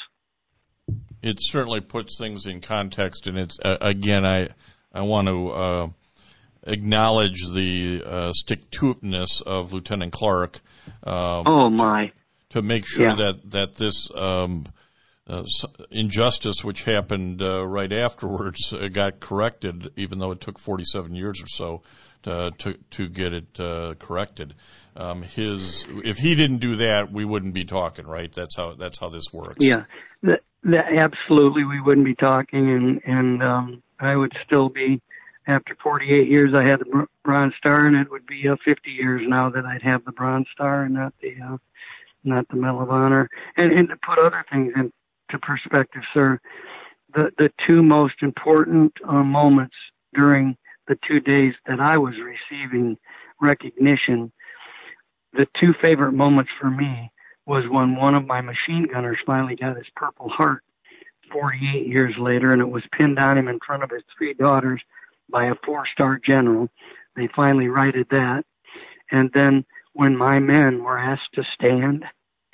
It certainly puts things in context, and it's uh, again, I I want to uh, acknowledge the uh, stick-to-itiveness of Lieutenant Clark. Um, oh my! To, to make sure yeah. that that this um, uh, injustice, which happened uh, right afterwards, uh, got corrected, even though it took forty-seven years or so to to, to get it uh, corrected. Um, his if he didn't do that, we wouldn't be talking, right? That's how that's how this works. Yeah. The, That absolutely, we wouldn't be talking, and and um, I would still be. After forty-eight years, I had the Bronze Star, and it would be uh, fifty years now that I'd have the Bronze Star and not the uh, not the Medal of Honor. And and to put other things into perspective, sir, the the two most important uh, moments during the two days that I was receiving recognition, the two favorite moments for me was when one of my machine gunners finally got his Purple Heart forty-eight years later, and it was pinned on him in front of his three daughters by a four-star general. They finally righted that. And then when my men were asked to stand,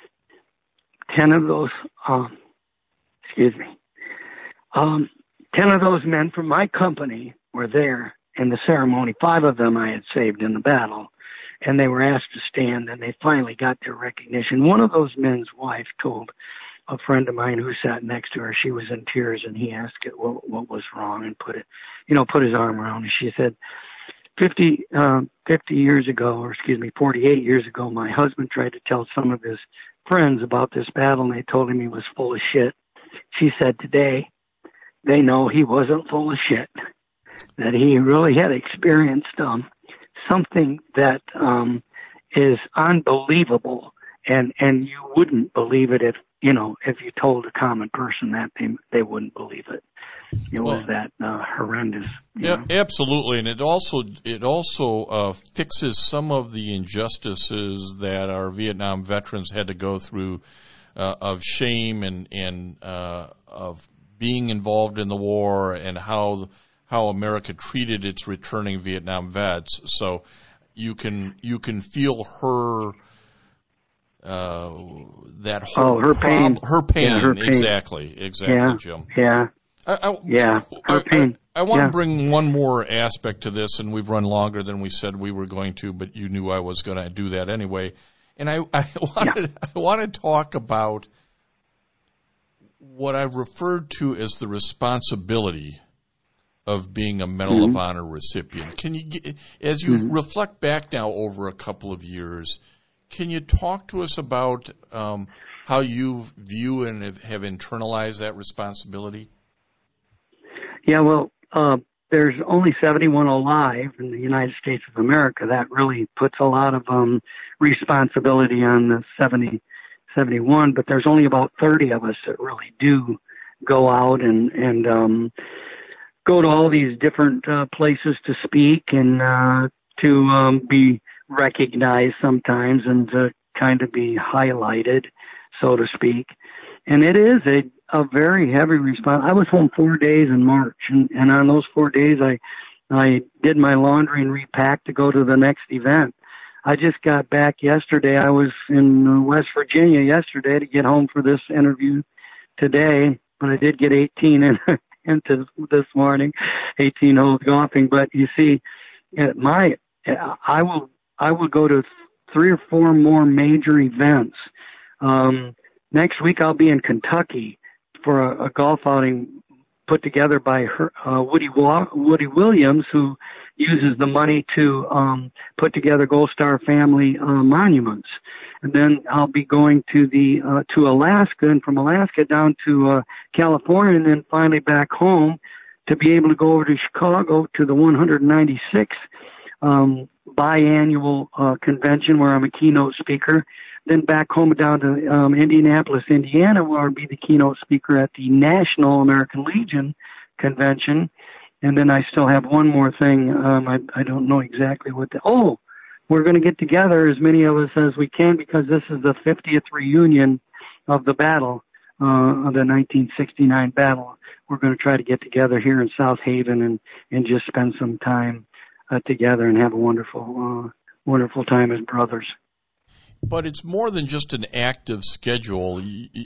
ten of those, um, excuse me, um, ten of those men from my company were there in the ceremony. Five of them I had saved in the battle. And they were asked to stand, and they finally got their recognition. One of those men's wife told a friend of mine who sat next to her, she was in tears, and he asked it what, what was wrong, and put it, you know, put his arm around her. She said, fifty, um, fifty years ago, or excuse me, forty-eight years ago, my husband tried to tell some of his friends about this battle, and they told him he was full of shit. She said, today, they know he wasn't full of shit, that he really had experienced, um, something that um, is unbelievable, and and you wouldn't believe it if you know if you told a common person that they they wouldn't believe it. It well, was that uh, horrendous. Yeah, know? Absolutely, and it also it also uh, fixes some of the injustices that our Vietnam veterans had to go through uh, of shame and and uh, of being involved in the war and how. how America treated its returning Vietnam vets. So you can you can feel her uh, that whole oh, her prob- pain, her pain, yeah, her pain. exactly, exactly, yeah. Jim. Yeah, I, I, yeah, her I, pain. I, I want yeah. to bring one more aspect to this, and we've run longer than we said we were going to, but you knew I was going to do that anyway. And I, I wanted yeah. I want to talk about what I've referred to as the responsibility of being a Medal mm-hmm. of Honor recipient. Can you, get, as you mm-hmm. reflect back now over a couple of years, can you talk to us about um, how you view and have, have internalized that responsibility? Yeah, well, uh, there's only seventy-one alive in the United States of America. That really puts a lot of um, responsibility on the seventy, seventy-one, but there's only about thirty of us that really do go out and, and um, go to all these different uh, places to speak and uh, to um, be recognized sometimes and to kind of be highlighted, so to speak. And it is a, a very heavy response. I was home four days in March, and, and on those four days I I did my laundry and repacked to go to the next event. I just got back yesterday. I was in West Virginia yesterday to get home for this interview today, but I did get eighteen in, into this morning, eighteen holes golfing. But you see, my I will I will go to three or four more major events. Um, next week I'll be in Kentucky for a, a golf outing put together by her, uh, Woody Woody Williams, who uses the money to um, put together Gold Star family uh, monuments. And then I'll be going to the uh, to Alaska, and from Alaska down to uh, California, and then finally back home to be able to go over to Chicago to the one hundred ninety-sixth um, biannual uh, convention where I'm a keynote speaker. Then back home down to um, Indianapolis, Indiana, where I'll be the keynote speaker at the National American Legion convention. And then I still have one more thing. Um, I, I don't know exactly what the, oh, we're going to get together, as many of us as we can, because this is the fiftieth reunion of the battle, uh, of the nineteen sixty-nine battle. We're going to try to get together here in South Haven and, and just spend some time uh, together and have a wonderful, uh, wonderful time as brothers. But it's more than just an active schedule.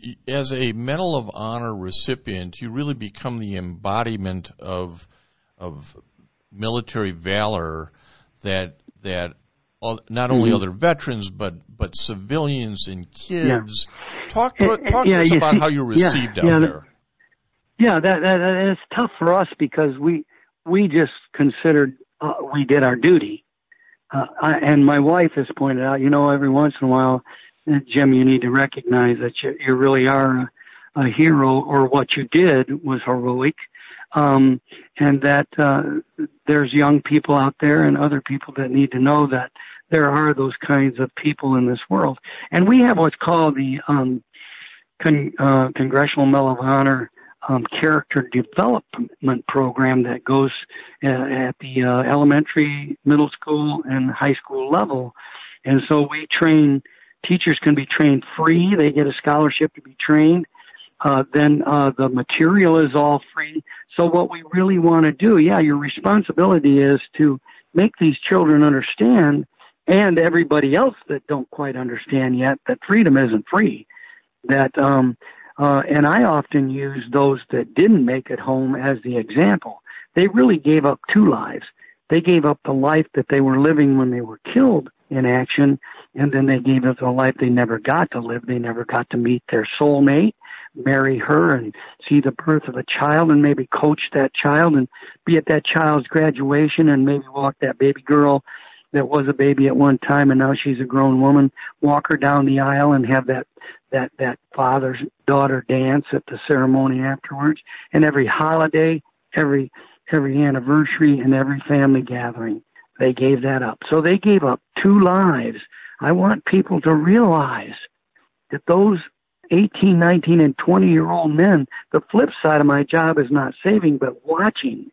As a Medal of Honor recipient, you really become the embodiment of of military valor that that not only mm-hmm. other veterans but but civilians and kids. Yeah. Talk to, talk yeah, to us about see, how you're received yeah, out yeah, there. Yeah, that, that, that is tough for us because we we just considered uh, we did our duty. Uh, I, and my wife has pointed out, you know, every once in a while, Jim, you need to recognize that you, you really are a, a hero, or what you did was heroic, um, and that uh, there's young people out there and other people that need to know that there are those kinds of people in this world. And we have what's called the um, con- uh, Congressional Medal of Honor Um, character development program that goes uh, at the uh, elementary, middle school, and high school level. And so we train, teachers can be trained free. They get a scholarship to be trained. Uh, then uh, the material is all free. So what we really want to do, yeah, your responsibility is to make these children understand, and everybody else that don't quite understand yet, that freedom isn't free. That um Uh, and I often use those that didn't make it home as the example. They really gave up two lives. They gave up the life that they were living when they were killed in action, and then they gave up the life they never got to live. They never got to meet their soulmate, marry her, and see the birth of a child, and maybe coach that child and be at that child's graduation, and maybe walk that baby girl that was a baby at one time and now she's a grown woman, walk her down the aisle and have that that that father-daughter dance at the ceremony afterwards. And every holiday, every every anniversary, and every family gathering, they gave that up. So they gave up two lives. I want people to realize that those eighteen, nineteen, and twenty-year-old men, the flip side of my job is not saving, but watching,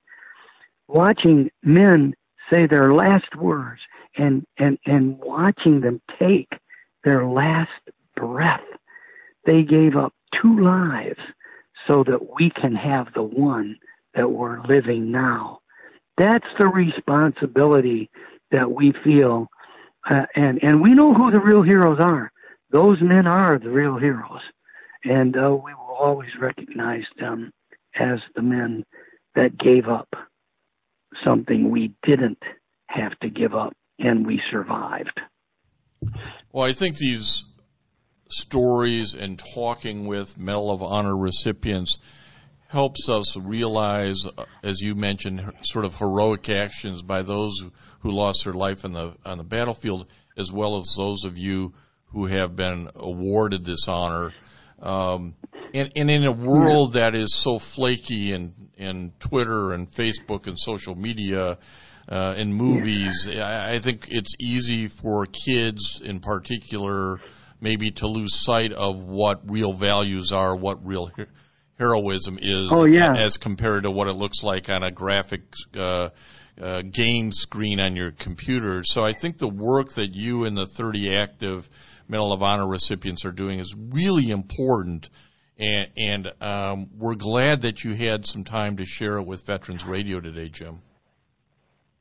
watching men say their last words and, and, and watching them take their last breath. They gave up two lives so that we can have the one that we're living now. That's the responsibility that we feel, uh, and, and we know who the real heroes are. Those men are the real heroes, and uh, we will always recognize them as the men that gave up something we didn't have to give up, and we survived. Well, I think these stories and talking with Medal of Honor recipients helps us realize, as you mentioned, sort of heroic actions by those who lost their life in the on the battlefield, as well as those of you who have been awarded this honor. Um, and, and in a world that is so flaky and, and Twitter and Facebook and social media uh, and movies, I, I think it's easy for kids in particular maybe to lose sight of what real values are, what real her- heroism is, oh, yeah. as compared to what it looks like on a graphic uh, uh, game screen on your computer. So I think the work that you and the thirty active Medal of Honor recipients are doing is really important, and, and um, we're glad that you had some time to share it with Veterans Radio today, Jim.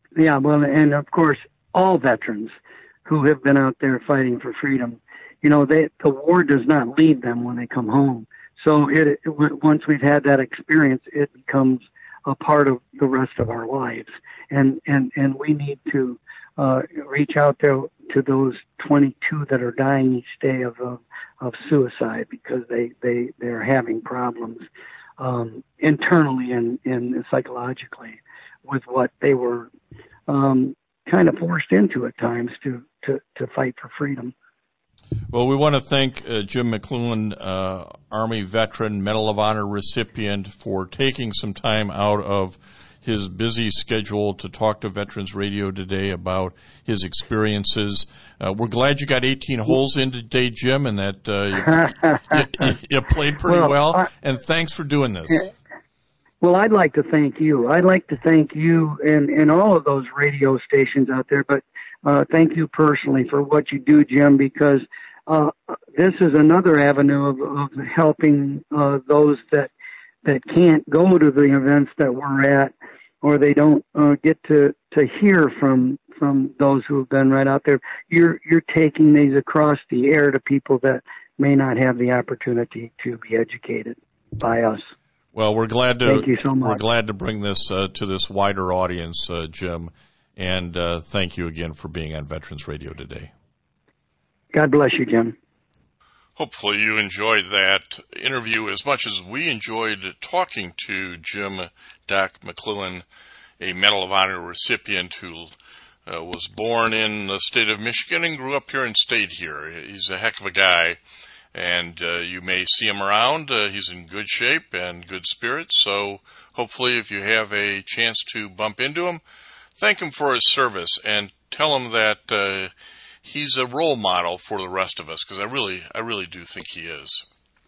yeah, well, and of course, all veterans who have been out there fighting for freedom, you know, they, the war does not leave them when they come home. So it, it once we've had that experience, it becomes a part of the rest of our lives. And, and, and we need to uh, reach out there to those twenty-two that are dying each day of, of, of suicide because they, they, they're having problems um, internally and, and psychologically with what they were um, kind of forced into at times to, to, to fight for freedom. Well, we want to thank uh, Jim McClellan, uh, Army veteran, Medal of Honor recipient, for taking some time out of his busy schedule to talk to Veterans Radio today about his experiences. Uh, we're glad you got eighteen holes in today, Jim, and that uh, you, you, you played pretty well. well. I, and thanks for doing this. Well, I'd like to thank you. I'd like to thank you and, and all of those radio stations out there, but uh, thank you personally for what you do, Jim, because uh, this is another avenue of, of helping uh, those that that can't go to the events that we're at, or they don't uh, get to, to hear from from those who have been right out there. You're you're taking these across the air to people that may not have the opportunity to be educated by us. Well, we're glad to Thank you so much. We're glad to bring this uh, to this wider audience, uh, Jim, and uh, thank you again for being on Veterans Radio today. God bless you, Jim. Hopefully you enjoyed that interview as much as we enjoyed talking to Jim Doc McClellan, a Medal of Honor recipient who uh, was born in the state of Michigan and grew up here and stayed here. He's a heck of a guy. And uh, you may see him around. Uh, he's in good shape and good spirits. So hopefully if you have a chance to bump into him, thank him for his service and tell him that uh, he's a role model for the rest of us, because I really, I really do think he is.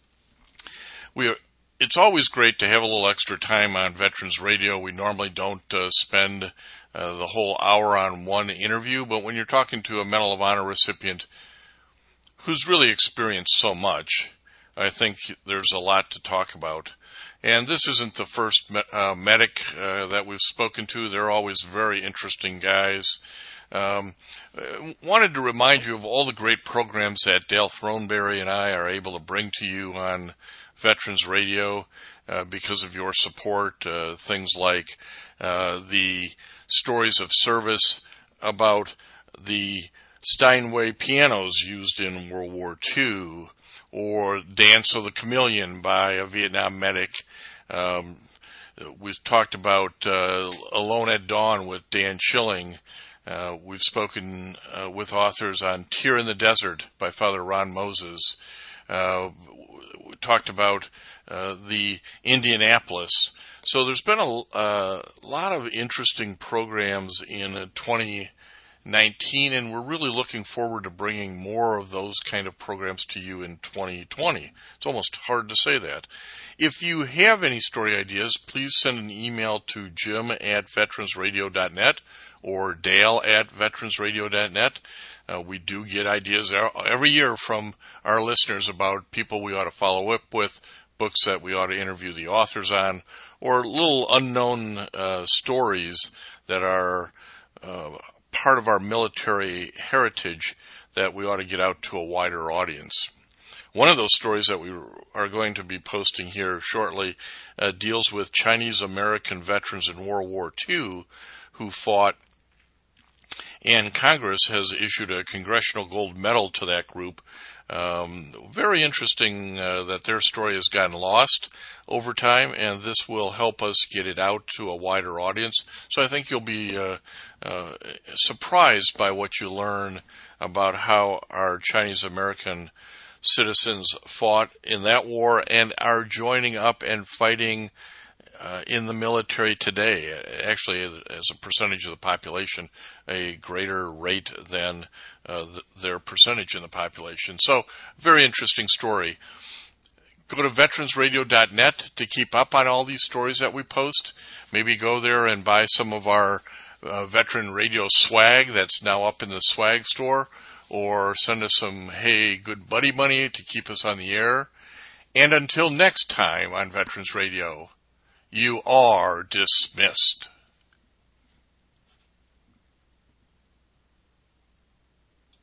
We are, it's always great to have a little extra time on Veterans Radio. We normally don't uh, spend uh, the whole hour on one interview, but when you're talking to a Medal of Honor recipient who's really experienced so much, I think there's a lot to talk about. And this isn't the first me- uh, medic uh, that we've spoken to. They're always very interesting guys. Um, wanted to remind you of all the great programs that Dale Throneberry and I are able to bring to you on Veterans Radio uh, because of your support. Uh, things like uh, the stories of service about the Steinway pianos used in World War Two, or Dance of the Chameleon by a Vietnam medic. Um, we've talked about uh, Alone at Dawn with Dan Schilling. Uh, we've spoken uh, with authors on Tear in the Desert by Father Ron Moses. Uh, we talked about uh, the Indianapolis. So there's been a uh, lot of interesting programs in twenty nineteen, and we're really looking forward to bringing more of those kind of programs to you in twenty twenty. It's almost hard to say that. If you have any story ideas, please send an email to Jim at veterans radio dot net or Dale at veterans radio dot net. Uh, we do get ideas every year from our listeners about people we ought to follow up with, books that we ought to interview the authors on, or little unknown uh, stories that are uh, part of our military heritage that we ought to get out to a wider audience. One of those stories that we are going to be posting here shortly uh, deals with Chinese American veterans in World War Two who fought, and Congress has issued a Congressional Gold Medal to that group. Um, very interesting uh, that their story has gotten lost over time, and this will help us get it out to a wider audience. So I think you'll be uh, uh, surprised by what you learn about how our Chinese American citizens fought in that war and are joining up and fighting uh, in the military today. Actually, as a percentage of the population, a greater rate than uh, th- their percentage in the population. So, very interesting story. Go to veterans radio dot net to keep up on all these stories that we post. Maybe go there and buy some of our uh, Veteran Radio swag that's now up in the swag store, or send us some Hey Good Buddy money to keep us on the air. And until next time on Veterans Radio, you are dismissed.